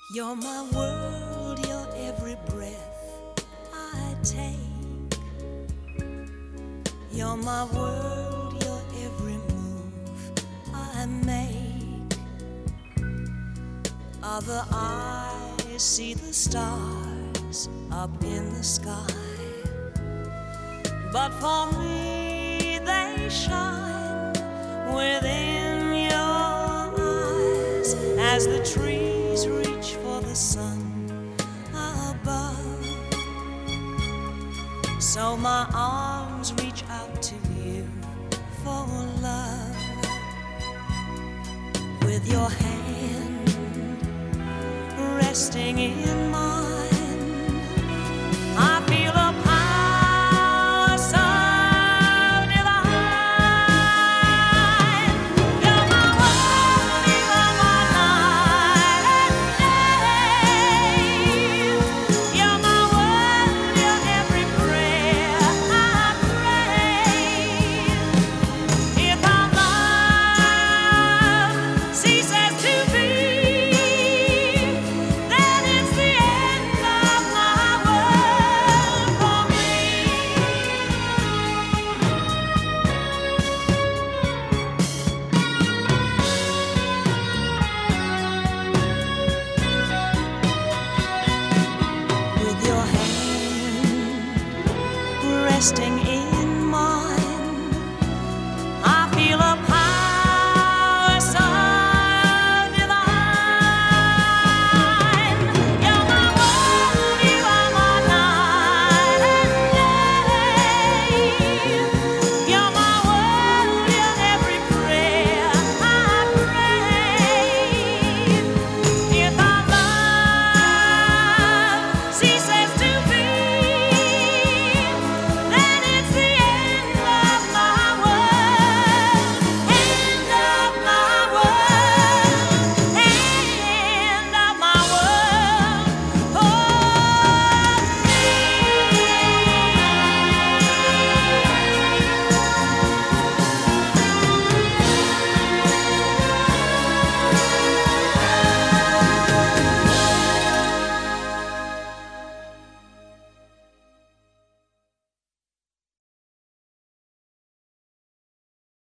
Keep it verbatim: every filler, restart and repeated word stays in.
You're my world, you're every breath I take. You're my world, you're every move I make. Other eyes see the stars up in the sky, but for me they shine within your eyes as the trees reach for the sun above. So my arms reach out to you for love. With your hand resting in my